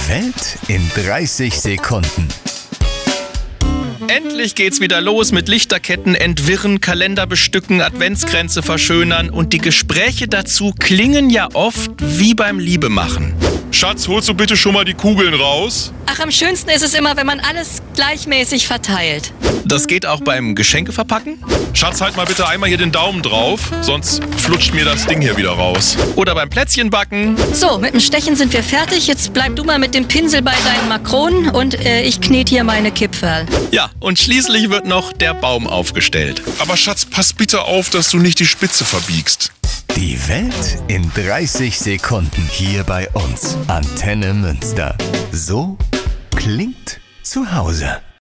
Welt in 30 Sekunden. Endlich geht's wieder los mit Lichterketten entwirren, Kalender bestücken, Adventskränze verschönern und die Gespräche dazu klingen ja oft wie beim Liebemachen. Schatz, holst du bitte schon mal die Kugeln raus? Ach, am schönsten ist es immer, wenn man alles gleichmäßig verteilt. Das geht auch beim Geschenkeverpacken? Schatz, halt mal bitte einmal hier den Daumen drauf, sonst flutscht mir das Ding hier wieder raus. Oder beim Plätzchenbacken? So, mit dem Stechen sind wir fertig. Jetzt bleib du mal mit dem Pinsel bei deinen Makronen und ich knete hier meine Kipferl. Ja, und schließlich wird noch der Baum aufgestellt. Aber Schatz, pass bitte auf, dass du nicht die Spitze verbiegst. Die Welt in 30 Sekunden hier bei uns. Antenne Münster. So klingt zu Hause.